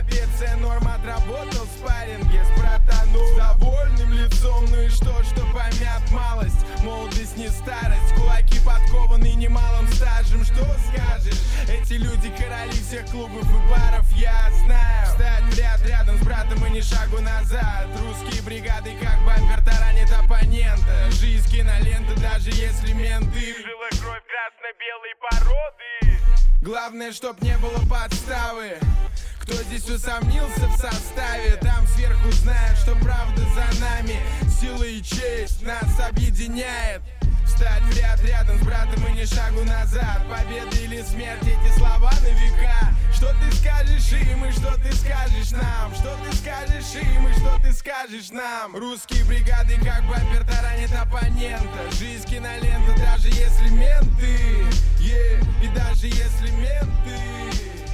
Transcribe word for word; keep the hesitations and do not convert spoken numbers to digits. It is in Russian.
трапеция норм, отработал в спарринге с братаном. С довольным лицом, ну и что, что помят малость. Молодость не старость, кулаки подкованы немалым стажем. Что скажешь? Эти люди короли всех клубов и баров, я знаю. Встать в ряд рядом с братом и ни шагу назад. Русские бригады как бампер таранит оппонента. Жизнь кинолента, даже если менты. Жила кровь красно-белой породы. Главное, чтоб не было подставы. Кто здесь усомнился в составе, там сверху знают, что правда за нами. Сила и честь нас объединяет. Встать в ряд рядом с братом и ни шагу назад. Победа или смерть, эти слова на века. Что ты скажешь им и что ты скажешь нам? Что ты скажешь им и что ты скажешь нам? Русские бригады как бампер таранит оппонента. Жизнь кинолента, даже если менты, yeah, и даже если менты.